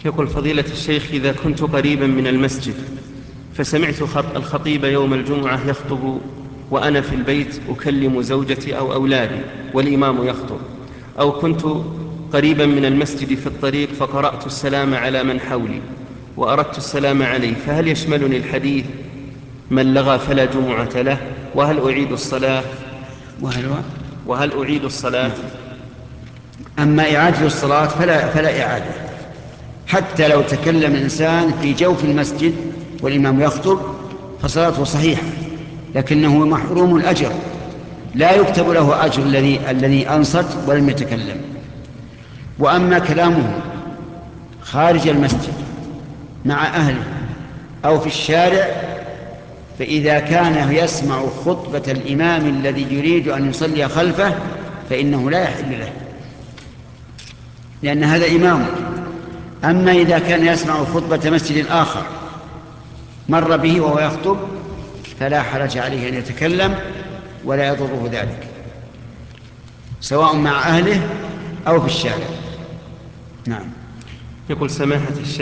يقول فضيلة الشيخ: إذا كنت قريبا من المسجد فسمعت الخطيب يوم الجمعة يخطب وأنا في البيت أكلم زوجتي أو أولادي والإمام يخطب، أو كنت قريبا من المسجد في الطريق فقرأت السلام على من حولي وأردت السلام عليه، فهل يشملني الحديث من لغى فلا جمعة له؟ وهل أعيد الصلاة؟ وهل أعيد الصلاة؟ أما إعادة الصلاة فلا إعادة، حتى لو تكلم الإنسان في جوف المسجد والإمام يخطب فصلاته صحيحة، لكنه محروم الأجر، لا يكتب له أجر الذي أنصت ولم يتكلم. وأما كلامه خارج المسجد مع أهله أو في الشارع، فإذا كان يسمع خطبة الإمام الذي يريد أن يصلي خلفه فإنه لا يحل له، لأن هذا إمامه. أما إذا كان يسمع خطبة مسجد آخر مر به وهو يخطب فلا حرج عليه أن يتكلم ولا يضره ذلك، سواء مع أهله أو في الشارع. نعم. يقول سماحة الشيخ: